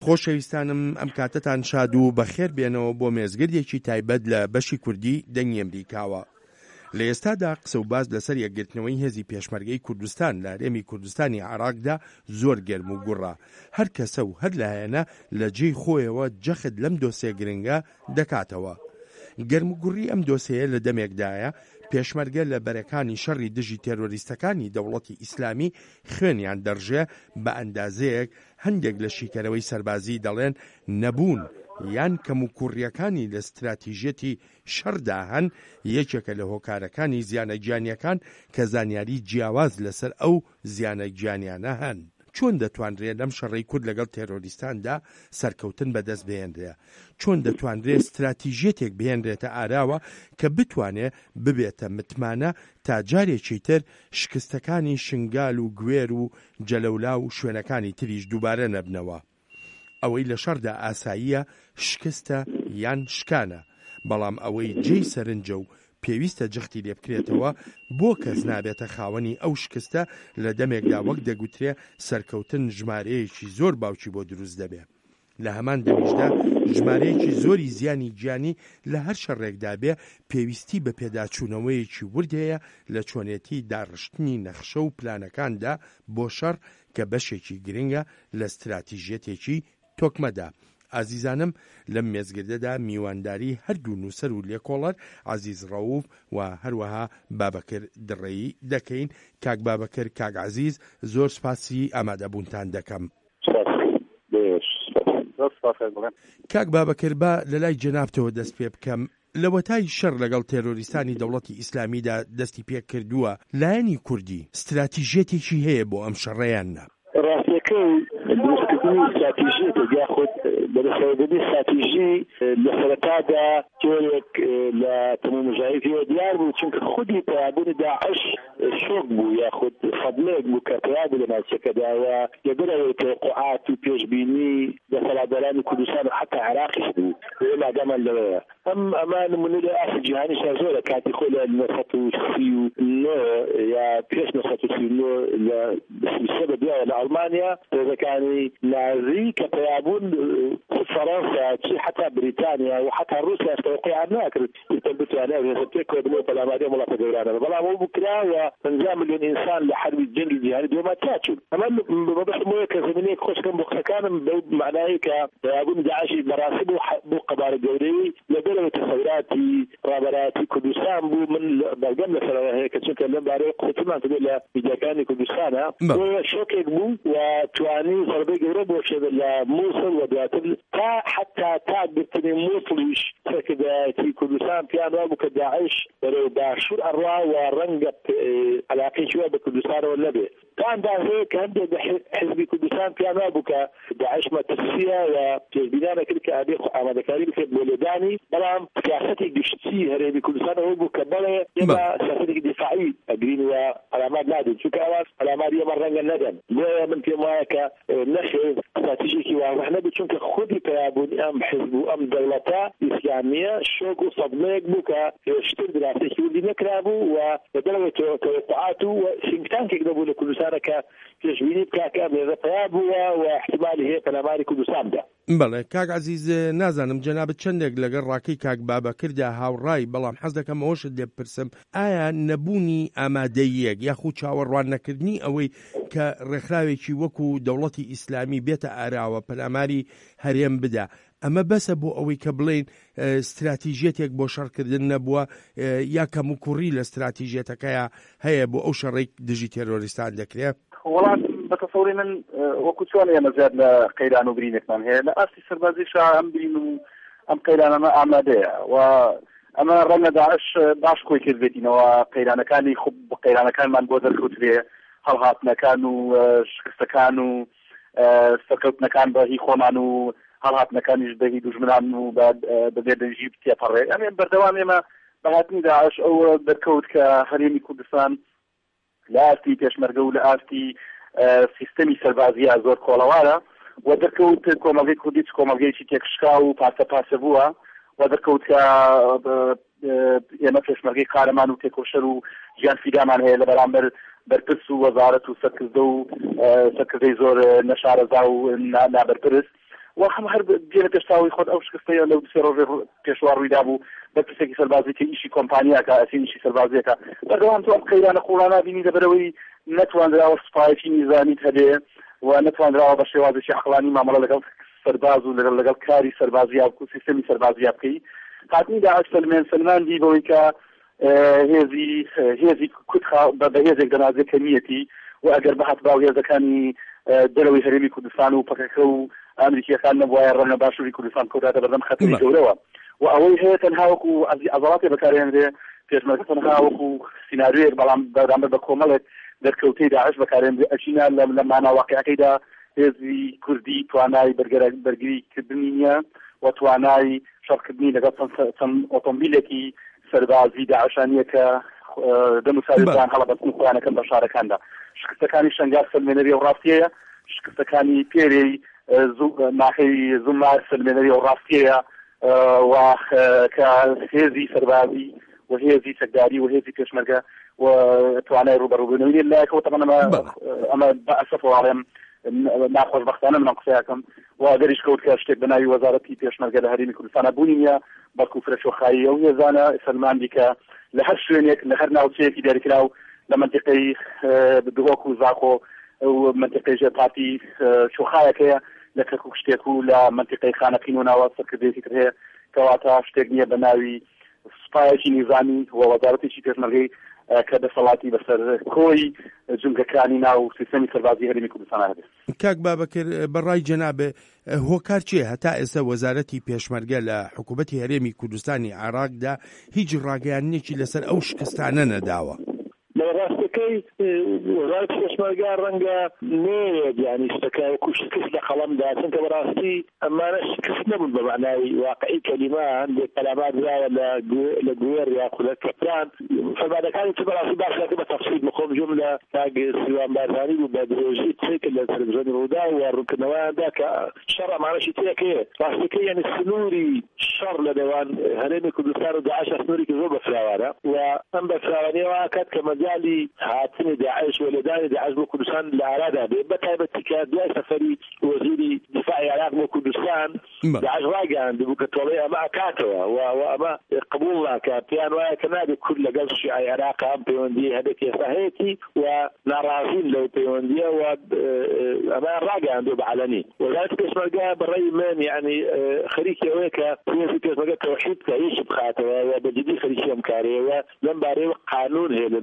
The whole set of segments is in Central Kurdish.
خۆشەویستانم ئەم کاتتان شاد و بەخێر بێنەوە بۆ مێزگردێکی تایبەت لە بەشی کوردی دەنگی ئەمریکاوە. لە ئێستادا قسە و باز لەسەر یەکگرتنەوەی هێزی پێشمەرگەی کوردستان لە هەرێمی کوردستانی عێراقدا زۆر گەرم و گوڕا. هەر کەسە و هەر لایەنە لە جێی خۆیەوە جەخت لەم دۆسێ گرنگە دەکاتەوە. گەرم و گوڕی ئەم دۆسەیە لە دەمێکدایە پێشمەرگە لە بەرەکانی شەڕی دژی تێرۆریستەکانی دەوڵەتی ئیسلامی خوێنیان دەڕژێ بە ئەندازەیەک هەندێک لە شیکەرەوەی سەربازی دەڵێن نەبوون یان کەم و کوڕیەکانی لە استراتیژێتی شەڕدا هەن یەکێکە لە هۆکارەکانی زیانە گیانیەکان کە زانیاری جیاواز لەسەر ئەو زیانە گیانیانە هەن. چۆن دەتوانرێت لەم شەڕەی کورد لەگەڵ تێرۆریستاندا سەرکەوتن بەدەست بهێنرێ؟ چۆن دەتوانرێت استراتیژێتێک بهێنرێتە ئاراوە کە بتوانێت ببێتە متمانە تا جارێکی تر شکستەکانی شنگال و گوێر و جەلەولا و شوێنەکانی تریش دووبارە نەبنەوە؟ ئەوەی لە شەڕدا ئاساییە شکستە یان شکانە، بەڵام ئەوەی جێی سەرنجە و پێویستە جختی لێ بکرێتەوە بۆ کەس نابێتە خاوەنی ئەو شکستە لە دەمێکدا وەک دەگوترێ سەرکەوتن ژمارەیەکی زۆر باوکی بۆ دروست دەبێ. لە هەمان دەمیشدا ژمارەیەکی زۆری زیانی گیانی لە هەر شەڕێکدا بێ پێویستی بە پێداچوونەوەیەکی ورد هەیە لە چۆنێتی داڕشتنی نەخشە و پلانەکاندا بۆ شەڕ کە بەشێکی گرنگە لە استراتیژێتێکی تۆکمەدا. ئازیزانم لەم مێزگردەدا میوانداری هەردوو نووسەر و لێکۆڵەر عەزیز ڕەوف و هەروەها بابەکر دڕێی دەکەین. کاک بابەکر، کاک عەزیز، زۆر سپاسی ئامادەبوونتان دەکەم. کاک بابەکر، با لە لای جەنابتەوە دەست پێ بکەم. لە وەتای شەڕ لەگەڵ تێرۆریستانی دەوڵەتی ئیسلامیدا دەستی پێ کردووە، لایەنی کوردی استراتیژێتێکی هەیە بۆ ئەم شەڕەیانە؟ ڕاستیەکەی دروستکردنی استراتیژیەتە یاخود بەدەستێنانی استراتیژی لە سەرەتادا جۆرێک لە تەمەموژایەتیەوە دیار بوو، چونکە خودی پەیابوونی داعش شۆک بوو یاخود فەضلێک بوو کە پەیابوو لە ناوچەکەداوە لەبەرەوەی تەوەقعات و پێشبینی دەسەڵاتدارانی کوردستان و حتا عێراقیش بوو. ئێمە لەوەیە ئەمە نمونە لە ئاستی جیهانیشا زۆرە کاتی خۆی لە 1939 یا پێش 1939 لە سویسرا بێەوە لە ئەڵمانیا هێزەکانی نازی کە پەیابوون فەڕەنسا چی حتا بریتانیا و حتا رووسیا تەوەقعیان ناکرد بتوانێت هێزە پێکەوە بنێ پەلاماری وڵاتە گەورانە، بەڵام ئەو بکراوە 50 ملیۆن ئینسان لە حربی جەنگی جیهانی دووەمە تاچوون. ئەمە بەبەستمەوەیە کە زمینەیەک خۆشکەم بۆ قسەکانم بەو معنایی کە پەیابوونی داعشی بەڕاستی بۆ قەبارە گەورەی لەبەرەوەی تەسەوراتی ڕابەراتی کوردستان بوو. من بەڵگەم لەسەرەوە هەیە کە چونکە لەم بارەیە قسەمان کردووە لە میدیاکانی کوردستانە شۆکێک بوو و توانی زەربەی گەورە بۆ شێ لە مووسڵ و دواتر تا گرتنی مووسڵیش سەرکردایەتی کوردستان پیان وابوو کە داعش بەرەو باشوور ئەڕوا و ڕەنگە عەلاقەیەکی وە بە کوردستانەوە نەبێ. تا ئەندازەیە کە هەندێک حزبی کوردستان پیان وابوو کە داعش مەترسیە و پێشبینیانە کرد کە ئەبێ ئامادەکاری بکرێت بۆ لێدانی، بەڵام سیاسەتی گشتی هەرێمی کوردستان ئەوە بوو کە بەڵێ ئێمە سیاسەتێکی دیفاعی ئەگرین و ئەلامات نادەین، چونکە ئەوە ئەلامات ئێمە ڕەنگە نەدەن. بۆیە من پێم وایە کە نەخێ استراتیژیەکی واضح نەبوو، چونکە خودی پەیابوونی ئەم حزب و ئەم دەوڵەتە ئیسلامیە شۆک و سەدمەیەک بوو کە هێشتر دراسێکی وردی نەکرابوو و لەبەرەوەی تەوەقعات و سینکتانکێک نەبوو لە کوردستانە کە پێشبینی بکاکە هێزە پەیاب بووە و احتیمالی هەیە پەلاماری کوردستان بدا. بەڵێ کاک عەزیز، نازانم جەنابەت چەندێک لەگەڵ ڕاکەی کاک بابەکردا هاوڕای، بەڵام حەز دەکەم ئەوەشت لێ بپرسم، ئایا نەبوونی ئامادەییەک یاخود چاوەڕوان نەکردنی ئەوەی کە ڕێکخراوێکی وەکو دەوڵەتی ئیسلامی بێتە ئاراوە پەلاماری هەرێم بدا، ئەمە بەسە بۆ ئەوەی کە بڵێن استراتیژێتێک بۆ شەڕکردن نەبووە یا کەم و کوڕی لە استراتیژێتەکەیە هەیە بۆ ئەو شەڕێک دژی تێرۆریستان دەکرێت؟ وڵات بەتەسەوری من وەکو چۆن ئێمە زیاد لە قەیران و برینێکمان هەیە لە ئاستی سەربازیشا ئەم برین و ئەم قەیرانەمە ئامادەیە و ئەمە ڕەنگە داعش باش خۆی کردبێتینەوە قەیرانەکانی خوب بە قەیرانەکانمان بۆ دەرکەوترێ هەڵهاتنەکان و شکستەکان و سەرکەوتنەکان بە هی خۆمان و هەڵهاتنەکانیش بە هی دوژمنان و بەبێ دەنجی تێپەڕێ. ئەمێ بەردەوام ئێمە بەهاتنی داعش ئەو دەرکەوت کە هەرێمی کوردستان لە ئاستی پێشمەرگە و لە ئاستی سیستەمی سەربازیە زۆر کۆڵەوارە و دەرکەوت کۆمەڵگەی کوردی کۆمەڵگەیەکی تێکشکا و پاسە بووە و دەرکەوت کە ئێمە پێشمەرگەی قارەمان و تێکۆشەر و ژیان فیدامان هەیە لە بەرامبەر بەرپرس و وەزارەت و سەرکردە و سەرکردەی زۆر نەشارەزا و نابەرپرس وهم هەر دێنە پێشتاوی خۆت ئەو شکستەیە لەو سێ ڕۆژێ پێشوا ڕوویدا بوو بە کەسێکی سەربازی کە ئیشی کۆمپانیاکە ئەسینیشی سەربازیەکە بەردەوام تۆ ئەم قەیرانە قوڵانە بینی لەبەرەوەی نەتوانراوە سوپایەتی نیزانیت هەبێ و نەتوانراوە بە شێوازێکی عەقلانی مامەڵە لەگەڵ سەرباز و لەگەڵ کاری سەربازیە و سیستەمی سەربازیە بکەی هاتنی داعش سلمان دی بەوەی کە هێزی کوتخا بە هێزێک دەنازێت کەمیەتی و ئەگەر بەهات باو هێزەکانی دەرەوەی هەرێمی کوردستان و پەکەکە و ئەمریکیەکان نەبووایە ڕەنە باشووری کوردستان کۆداتە بەردەم خەتەری گەورەوە و ئەوەی هەیە تەنها وەکو عەضەڵاتی بەکارهێنرێ پێشمەرگە تەنها وەکو سیناریۆیەک بەڵام بەرامبەر بە کۆمەڵێک دەرکەوتەی داعش بەکارهێنرێ ئەچینە لە مانا واقعەکەیدا هێزی کوردی توانای بەرگریکردنی نییە و توانای شەڕکردنی لەگەڵ چەند ئۆتۆمبیلێکی سەربازی داعشانیە کە دەموساویان هەڵەبەستن خۆیانەکەن بە شارەکاندا شکستەکانی شەنگار سلمێنەری و ڕاستیەیە شکستەکانی پێرەی ناحەی زومار سلمێنەری و ڕاستیەیە و کە هێزی سەربازی و هێزی سەکداری و هێزی پێشمەرگە و توانای ڕوبەڕووبوونەوەی لایەکەوە تەمەن ئەمە بەئەسەف وڵێم ناخۆشبەختانە منم قسەیەکەم و دەریش کەوت کە شتێک بەناوی وەزارەتی پێشمەرگە لە هەرێمی کوردستانە بوونی نیە بەڵکو فرەشۆخایی ئەو هێزانە سەلماندی کە لە هەر شوێنێک لە هەر ناوچەیەکی دەرکراو لە منتیقەی دهۆک و زاخۆ و منتیقەی ژێپاتی شۆخایەکەیە لە کەرکک و شتێک و لە منتیقەی خانەقین و ناوە سەرکردێکی تر هەیە کەواتە شتێک نییە بە ناوی سوپایەکی نیزامی و وەزارەتێکی پێشمەرگەی کە دەسەڵاتی بەسەر کۆی جونگەکانی ناو سیستەمی سەربازی هەرێمی کوردستان هەبێت. کاک بابەکر بەڕای جەنابێ هۆکار چییە هەتا ئێستا وەزارەتی پێشمەرگە لە حکوومەتی هەرێمی کوردستانی عێراقدا هیچ ڕاگەیانێکی لەسەر ئەو شکستانە نەداوە؟ لە ڕاستەکەی وەزارەتی پێشمەرگە ڕەنگە نەیەوێت یانی شتەکە وەکو شکست لە قەڵەمدا چونکە بەڕاستی ئەمانە شکست نەبوون بە معنای واقعی کەلیمە هەندێک کەلامات درراوە لە گوێر یا لە کەپران فەرمانەکانی تو بەڕاستی باشەکە بە تەفسیل بخۆم جۆم لە کاک سیروان بارزانی بوو بە درێژی تێکە لە تەلەڤیزیۆنی ڕوودا و ڕوونکردنەوەیاندا کە شەڕ ئەمانەشی تێکەیە ڕاستەکەی یعنی سنووری شەڕ لە نێوان هەرێمی کوردستان و داعش سنوورێکی زۆر بەفراوانە و ئەم بەفراوانیەوە کات کە مەجالی هاتنی داعش و لەدانی داعش بۆ کوردستان لە ئارادا بێ بەتایبەتی کە دوای سەفەری وەزیری دیفاعی عێراق بۆ کوردستان داعش ڕاگەیاندبوو کە تۆڵەی ئەمە ئەکاتەوە و ئەمە قبوڵ ناکات پێیان وایە کە نابێت کورد لەگەڵ شیعەی عێراق ئەم پەیوەندی هەبێت ئێستا هەیەی و ناڕازین لەو پەیوەندیە و ئەمە ڕاگەیاندووە بەعەلەنی وەزارەتی پێشمەرگە بەڕێی من یعنی خەریکی ئەوەیە کە هێزی پێشمەرگە تەوحید بکە هیچی بخاتەوە و بەجددی خەریکی ئەم کارەیە لەم بارەیە قانون هەیە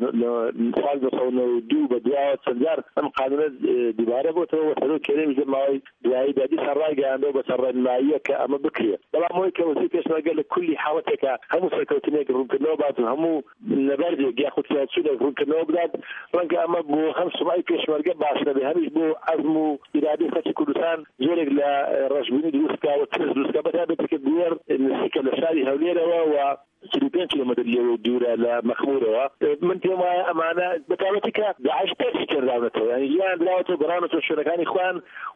سال 2002 بە دوایە چەندجار ئەم قانونە دووبارە بۆتەوە وەسەرۆ کێرەی ژماوەی دوایی دادی سەرڕاگەیاندەوە بە سەرڕێنماییە کە ئەمە بکرێت بەڵام ئەوەی کە وەزیری پێشمەرگە لە کولی حاوەتێکە هەموو سەرکەوتنێک ڕوونکردنەوە بات و هەموو نەبەردێک یا خوتیاچوودێک ڕوونکردنەوە بدات ڕەنگە ئەمە بۆ هەم سومای پێشمەرگە باش نەبێ هەمیش بۆ عەزم و ئیرادەی خەڵکی کوردستان زۆرێک لە ڕەشبوونی دروستکا و ترس دروستکا بەتایبەتی کە دوێر نزیکە لە شاری هەولێرەوە و 35 کیلومتر لێرە دوورە لە مەخمورەوە من پێم وایە ئەمانە بەتایبەتی کە داعش تەرسی کرداونەتەوە یعنی یان دراوەتەوە گەڕاونەتەوە شوێنەکانی خۆیان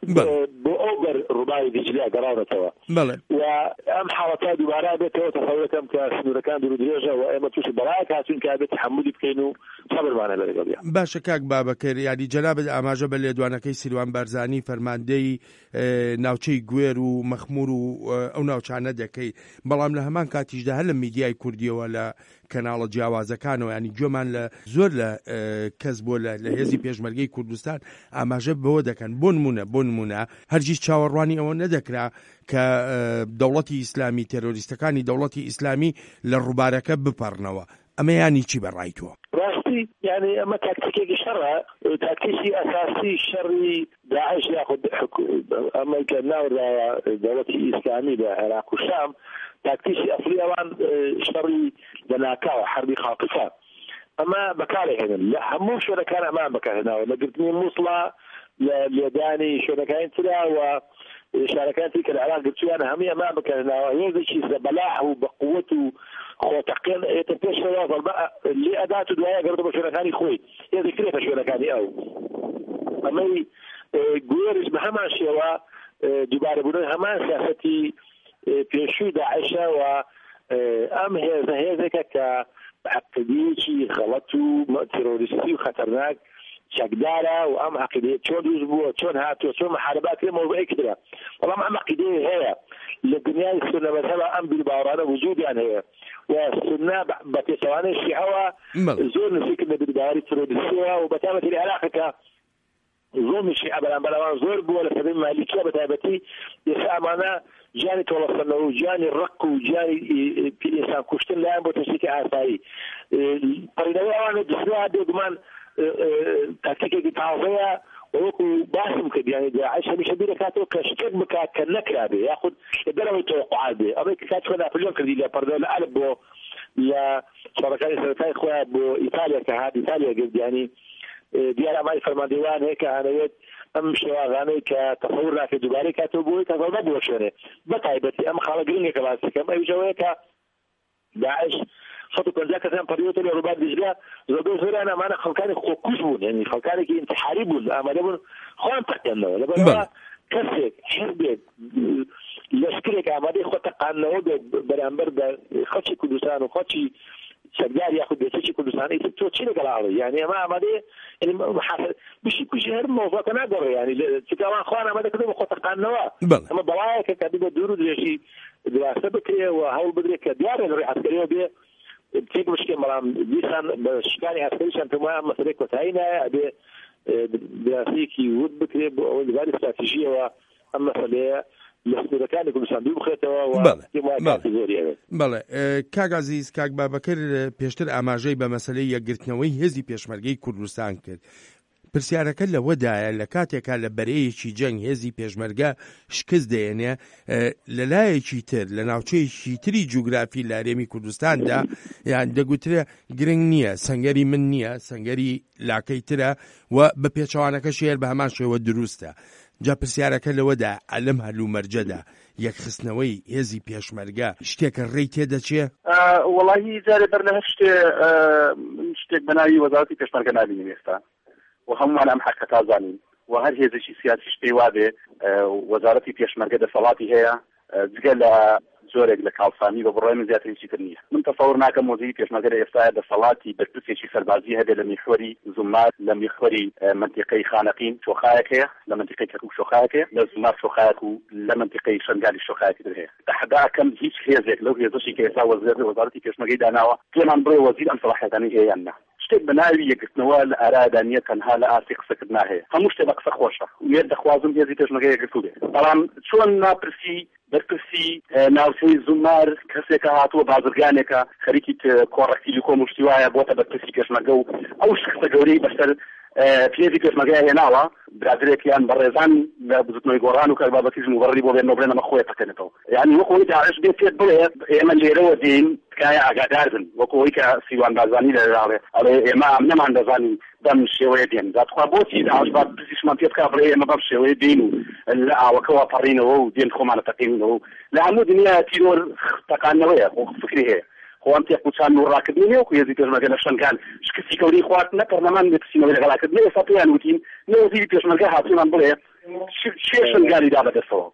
بۆ ئەو بەر ڕووباری دیجلە گەڕاونەتەوە و ئەم حاڵەتە دووبارە بێتەوە تەسەوڕەکەم کە سنوورەکان دوور درێژە و ئێمە تووشی بەڵایەک هاتوون کە بێت تحملی بکەین و سەبرمانە لەگەڵیان. باشە کاک بابەکر یعنی جەنابەت ئاماژە بە لێدوانەکەی سیروان بارزانی فەرماندەی ناوچەی گوێر و مەخمور و ئەو ناوچانە دەکەی بەڵام لە هەمان کاتیشدا هەر لە میدیای کوردیەوە لە کەناڵە جیاوازەکانەوە ینی گوێمان لە زۆر لە کەس بۆ لە هێزی پێشمەرگەی کوردستان ئاماژە بەوە دەکەن بۆ نمونە هەرگیز چاوەڕوانی ئەوە نەدەکرا کە دەوڵەتی ئیسلامی تێرۆریستەکانی دەوڵەتی ئیسلامی لە ڕووبارەکە بپەڕنەوە ئەمە ینی چی بەڕای تۆ؟ ڕاستی یعنی ئەمە تاکتیکێکی شەڕە تاکتیکی ئەساسی شەڕی داعش یاخود ئەمەی کە ناورداوە دەوڵەتی ئیسلامی لە عێراق و شام تاکتیکی ئەفری ئەوان شەڕی دەناکاوە حربی خاقفە ئەمە بەکارهێنن لە هەموو شوێنەکان ئەمان بەکارهێناوە لە گرتنی مووسڵا لە لێدانی شوێنەکانی ترا و شارەکانی کە لە عێراق گرتویانە هەمووی ئەمان بەکارهێناوە هێزێکی بەلاح و بەقووەت و خۆتەقین ئێتە پێشەوە لێ ئەدات و دوایە گەڕێتە بە شوێنەکانی خۆی هێزی کرێتە شوێنەکانی ئەو ئەمەی گوێرش بە هەمان شێوە دووبارە بوونەوەی هەمان سیاسەتی پێشووی داعشە و ئەم هێزێکە کە عقیدەیەکی غەڵەت و تێرۆریستی و خەتەرناک شكدارة وأم عقيدة شون يزبو شون هاتو شون محاربات موضوع كده والله أم عقيدة هي للدنيا السنة مثلا أم بالباورانا وجود يعني هي والسنة بتسواني الشيعة زور نسيك إنه بالباري ترود السوا وبتامة العلاقة زور الشيعة بلا زور بولا سبيل مالكية بتابتي يسأل معنا جاني توصلنا وجاني الرق وجاني إنسان كشتن لا ينبو تشيكي عاسائي قرينوي أولا دسنا دوغمان تاكتيكي تعاطية ويكون باسم كده يعني داعش مش بيده كاتو كشتب مكا كنكره به ياخذ الدرجه التوقعات به ابي كاتو هذا في اليوم كذي لا بردو قلب لا شركات سرطان اخويا بو ايطاليا كهذه ايطاليا قصدي يعني ديار ما يفرما ديوان هيك انا امشي اغاني كتصور في دبي كاتبوا كذا بوشنه بتايبتي ام خالقين كلاسيك كما يجويك داعش خطو كان ذاك كان بريوت الرباط دجله زادو زرا انا ما خلكاني خوكوشون يعني خلكاني كي انتحاري بول اما دبل خون تقنوا لبا كسك حرب لشكرك عمادي خط قانو برامبر خشي كردستان وخشي شجار ياخذ بيتشي كردستان يسوي شيء قال يعني ما عمادي يعني مش كل شهر موضوع كان اقدر يعني كمان اخوانا ما كده خط قانو اما ضوايا كده دورو شيء دراسه بكري وهول بدري كديار اللي عسكريه بيه بتيجي مشكلة مرام بيسان بشكاني عسكري شانتما مثلك وتعينا براسيكي ود بكري والغالي استراتيجية وأما فليه لسنوكان يكون صندوق خطوة بله کاک عزیز کاک بابکر پیشتر ئاماژەی بە مەسەلەی یەکگرتنەوەی هێزی پێشمەرگەی کوردستان کرد پرسیارەکە لەوەدایە لە کاتێکا لە بەرەیەکی جەنگ هێزی پێشمەرگە شکست دێنێ لەلایەکی تر لە ناوچەیەکی تری جوگرافی لە هەرێمی کوردستاندا یان دەگوترێ گرنگ نییە سەنگەری من نییە سەنگەری لاکەی ترە و بە پێچەوانەکە شێر بە هەمان شێوە دروستە جا پرسیارەکە لەوەدا ئەلەم هەلومەرجەدا یەکخستنەوەی هێزی پێشمەرگە شتێکە ڕێی تێدەچێ وەڵاهی جارێ بەر لە شتێک بەناوی وەزارەتی پێشمەرگە نابینیم ئێستا وهمومان ئەم حەقە تازانین و هەر هێزێکی سیاسیش پێی وابێ وەزارەتی پێشمەرگە دەسەڵاتی هەیە جگە لە زۆرێک لە کاڵسانی بە بڕای من زیاتر هیچی تر نییە من تەسەوڕ ناکەم وەزیری پێشمەرگە لە ئێستاە دەسەڵاتی بەرپرسێکی سەربازی هەبێت لە میخوەری زومار لە میخوەری منتیقەی خانەقین شۆخایەک هەیە لە منتیقەی کەرکووک شۆخایەک هەیە لە زومار شۆخایەک و لە منتیقەی شەنگالی شۆخایەکی تر هەیە تەحەداکەم هیچ هێزێک لەو هێزەشی کە ئێستا وەزارەتی پێشمەرگەی داناوە پێمان بڵێ وەزیر ئەم سەلاحیەتانەی هەیە یان نا شتێک بەناوی یەکگرتنەوە لە ئارادانیە تەنها لە ئاسی قسەکردنا هەیە هەموو شتێک بە قسە خۆشە وێر دەخوازم هێزی پێشمەرگە یەکگرتوو بێت بەڵام چۆن ناپرسی بەرپرسی ناوچەی زومار کەسێکە هاتووە بازرگانێکە خەریکی کۆڕەکتیلی کۆمشتی وایە بۆتە بەرپرسی پێشمەرگە و ئەو شخصە گەورەی بەسەر پێوی پێشمەرگە هێناوە برادرێکیان بەڕێزان لە بزوتنەوەی گۆڕان و کەربابەتیزم و بەڕی بۆ بێنەوە بڵێنەمە خۆی تەکەنێتەوە یعنی وەکەوەی داعش بێت پێت بڵێ ئێمە لێرەوە دێین تکایە ئاگادار بن وەکەوەی کە سیوان بازانی لەراوێ ئەڵێ ئێمە ئەم نەمان دەزانین بەم شێوەیە دێن دادخوا بۆچی داعش با پرسیشمان پێ بکا بڵێ ئێمە بەم شێوەیە دێین و لە ئاوەکەوە پەڕینەوە و دێن خۆمانە تەقینەوە لە هەموو دنیا تیرۆر تەقانەوەیە فکری هەیە خوام تێک وچان و ڕاکردنی و هێزی پێشمەرگە لە شەنگال شکستی کەوری خوارد نە پەرلەمان بپرسینەوەی لەگەڵاکردنی ئێستا پێیان وتین نێوەزیری پێشمەرگە هاتوومان بڵێ چێ شەنگالی دا بەدەستەوە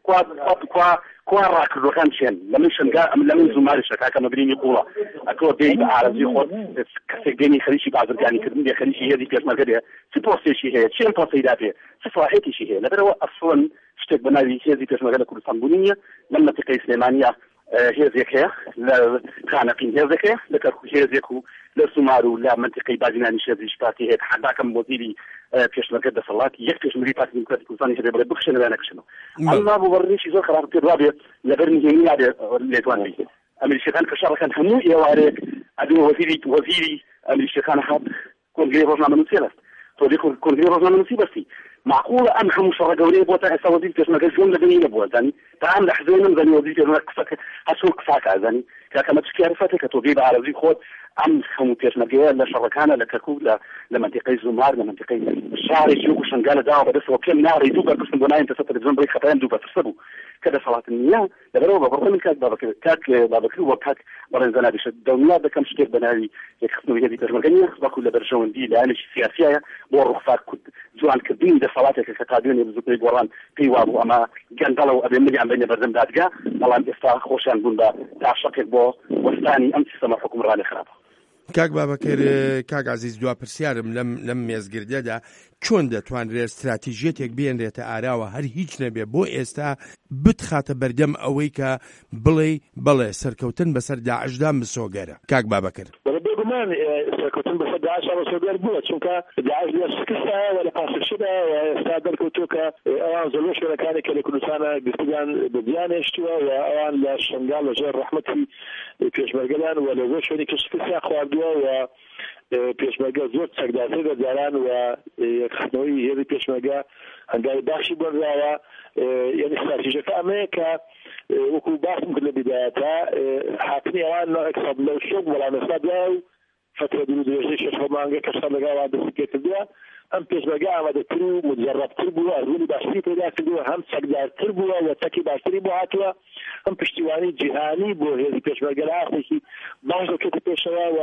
کوا ڕاکردەکان چێن لە من زوماریشە کاکە مەبرینی قوڵە ئەکەوە بێی بە ئارەزی خۆت کەسێک دێنی خەریکی بازرگانیکردن دێ خەریکی هێزی پێشمەرگە دێ چ پۆستێکی هەیە چێن پۆستەیدا پێ چ فڵاحێتیشی هەیە لەبەرەوە ئەسڵەن شتێک بەناوی هێزی پێشمەرگە لە کوردستان بوونی نییە لەم مەنتیقەی سلێمانیە هێزێک هەیە لە خانەقین هێزێک هەیە لە کەرکووک هێزێک و لە سومار و لە منتیقەی بازینانی شێزیش پارتی هەیە حەداکەم وەزیری پێشمەرگە دەسەڵاتی یەک پێشمەری پارتی دیموکراتی کوردستانی هەبێ بڵێ بخشێنە نەکشنەوە ئەمما بۆ بەڕێکی زۆر خراپ پێ وابێت لەبەر نهێنی نابێت لێتوان بێت ئەمریکیەکان کە شەڕەکەن هەموو ئێوارێک ئەدوێ وەزیری ئەمریکیەکان هات کۆنگرەی ڕۆژنامەنووسێ لەست تۆ دێ کۆنگرەی ڕۆژنامەنووسی بەستی معقولة أم هم شر جوري بوتا هسا وزير پێشمەرگە جون لبني نبوه زاني تعام لحزين زاني وزير پێشمەرگە قسك هسول قساك زاني كما تشكي عرفتك كتوبيب عربي خود أم هم پێشمەرگە لا شركانا لا كركوك لا منطقة زمار لا منطقة الشعر يجوك شنقال داو بس وكم نار يدوب قسم بناين تسطر الزمن بريك خطايا دوب تسبو كذا صلاة النية لبرو ببرو من كاك بابكر وكاك برين زنادش الدولة بكم شتير بناوي يخصنو هذه پێشمەرگە باكو لبرجون دي لانش سياسية بو الرخصات جوان كردين ده صلاتك كتابين بزوجي قران في وابو أما جندلا وأبي ملي عم بيني بردم دادجا طبعا إفتاء خوشان بوندا تعشق بو والثاني أمس سما حكم راني خرابه کاک بابەکر کاک عەزیز دوا پرسیارم لەم مێزگردەدا چۆن دەتوانرێت استراتیژیەتێک بێنرێتە ئاراوە هەر هیچ نەبێ بۆ ئێستا بتخاتە بەردەم ئەوەی کە بڵێ سەرکەوتن بەسەر داعشدا مسۆگەرە. کاک بابەکر بێگومان سەرکەوتن بەسەر داعش مسۆگەر بووە، چونکە داعش لە شکستە و لە پاسەرشدا و ئێستا دەرکەوتووە کە ئەوان زۆر شوێنەکانی کە لە کوردستانە گرتیان بەزیان هێشتووە و ئەوان لە شنگال لەژێر ڕەحمەتی پێشمەرگەدان و لە زۆر شوێنی کە شکستیان خواردووە و پێشمەرگە زۆر چەکدارتر دەجاران و خستنەوەی هێزی پێشمەرگە هەنگاوی باشی بەرراوە. یعنی استراتیژیەکە ئەمەیە کە وەکو باسم کرد لە بیدایەتە حاکمی ئەوان لەو شۆک بەڵام ئێستا دوای و فترە دوور درێژەی شەش مانگە کە شەڕ لەگەڵ دەستی پێکردووە ئەم پێشمەرگە ئامادەتر و مجەڕەبتر بووە، ڕوونی باشتری پێدا کردووە، هەم چەکدارتر بووە و چەکی باشتری بۆ هاتووە، ئەم پشتیوانی جیهانی بۆ هێزی پێشمەرگە لە ئاخێکی باش دەکەوتە پێشەوە و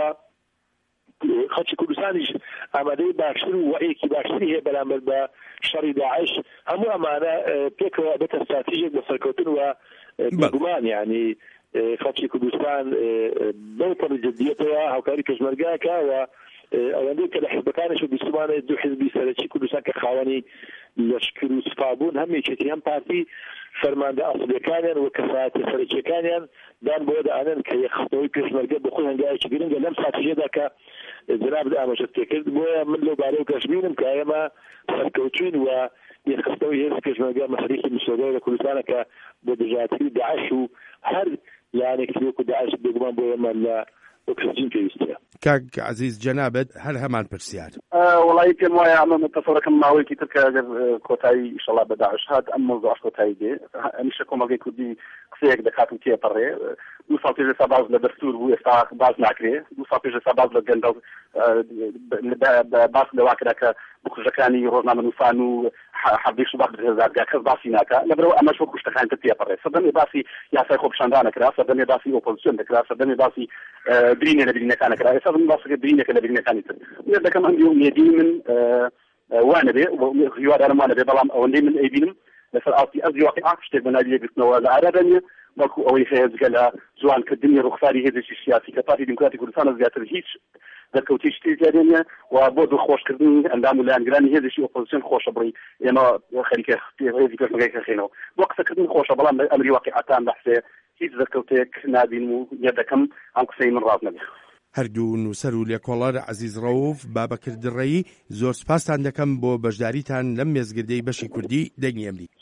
خەڵکی کوردستانیش ئامادەی باشتر و وەعیەکی باشتری هەیە بەرامبەر بە شەڕی داعش. هەموو ئەمانە پێکەوە بێتە استراتیژیەک بە سەرکەوتن و بێگومان یعنی خەڵکی کوردستان بەو پەڕی جدیەتەوە هاوکاری پێشمەرگەکە و ئەوەندەی کە لە حیزبەکانیش و بیستمانە دوو حیزبی سەرەکی کوردستان کە خاوەنی لەشکر و سوپابوون هەم یەکێتی هەم پارتی فەرماندە ئەسڵیەکانیان و کەسایەتە سەرەکیەکانیان دان بۆ دەئانن کە یەخستەوەی پێشمەرگە بە خۆی هەنگاوێکی گرنگە لەم استراتیژیەدا کە جناب ئاماژەت پێکرد. بۆیە من لەو بارەی گەشت بینم کە ئێمە سەرکەوتوین و یەخستەوەی هێزی پێشمەرگە مەسەلەیەکی مسۆدەی لە کوردستانە کە بۆ دژاتری داعش و هەر لایەنێکی وەکو داعش بێگومان بۆ ئێمە لە ئۆکسجین پێویستە. کاک عەزیز جەنابەت هەر هەمان پرسیار وڵی پێم وایە ئەمە متەفەڕەکەم ماوەیەکی تر کە ئەگەر کۆتایی ئیشەڵا بە داعش هات ئەم مەوزوعش کۆتایی دێ هەمیشە کۆمەڵگەی کوردی قسەیەک دەکات و تێپەڕێ. 2 ساڵ پێش ئێستا باز لە دەستور بوو ئێستا باز ناکرێ. 2 ساڵ پێش ئێستا باز لە گەندەڵ باس لەوا کرا کە بکوژەکانی ڕۆژنامەنووسان و حەبی شوباح هزارگا کەس باسی ناکە لەبەرەوە ئەمەش وەکو شتەکان تر تێپەڕێ. سەردەمی باسی یاسای خۆپیشاندان دەکرا، سەردەمی باسی ئۆپۆزیسیۆن دەکرا، سەردەمی باسی برینە لە برینەکان دەکرا، ئێستا باسەکە برینەکە لە برینەکانی تر. وێ دەکەم ئەم ئومێدی من وانە بێ هیوادارم وانە بێ، بەڵام ئەوەندەی من ئەیبینم لەسەر ئاستی ئەرزی واقعا شتێک بە ناوی لێگرتنەوە لە ئارابە نیە وەکو ئەوەی هێزگە لە جوانکردنی ڕوخساری هێزێکی سیاسی کە پارتی دیموکراتی کوردستان زیاتر هیچ دەرکەوتی شتی زیادە نیە و بۆ دڵخۆشکردنی ئەندام و لایەنگرانی هێزێکی ئۆپۆزیسیۆن خۆشە بڕی ئێمە خەریکە هێزی پێشمەرگەیەکە خێنەوە. بۆ قسەکردن خۆشە، بەڵام ئەمری واقعەتان بەحسێ هیچ دەرکەوتێک نابین و یەدەکەم ئەم قسەی من ڕاست نەبێ. هەردوو نووسەر و لێکۆڵەر عەزیز ڕەوف بابەکر دڕەیی زۆر سپاسان دەکەم بۆ بەشداریتان لەم مێزگردەی بەشی کوردی دەنگی ئەمریکا.